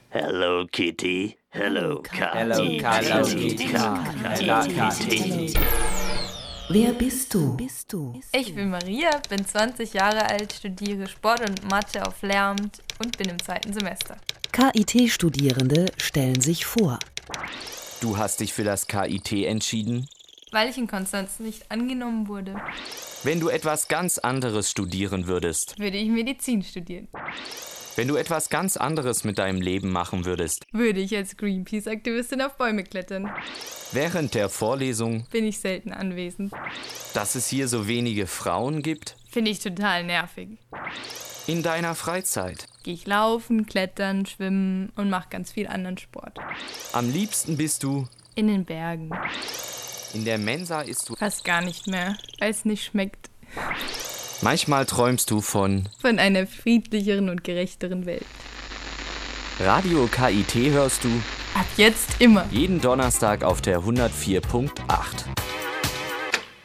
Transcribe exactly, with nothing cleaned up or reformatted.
Hello Kitty, hello Kitty, Hello Kitty. Wer bist du? Bist du? Ich bin Maria, bin zwanzig Jahre alt, studiere Sport und Mathe auf Lehramt und bin im zweiten Semester. K I T-Studierende stellen sich vor. Du hast dich für das K I T entschieden? Weil ich in Konstanz nicht angenommen wurde, Wenn du etwas ganz anderes studieren würdest, würde ich Medizin studieren. wenn du etwas ganz anderes mit deinem Leben machen würdest, Würde ich als Greenpeace-Aktivistin auf Bäume klettern. während der Vorlesung, Bin ich selten anwesend. dass es hier so wenige Frauen gibt, Finde ich total nervig. in deiner Freizeit. Gehe ich laufen, klettern, schwimmen und mache ganz viel anderen Sport. Am liebsten bist du, In den Bergen. in der Mensa isst du, Fast gar nicht mehr, weil es nicht schmeckt. manchmal träumst du von Von einer friedlicheren und gerechteren Welt. Radio K I T hörst du Ab jetzt immer. jeden Donnerstag auf der hundertvier Punkt acht.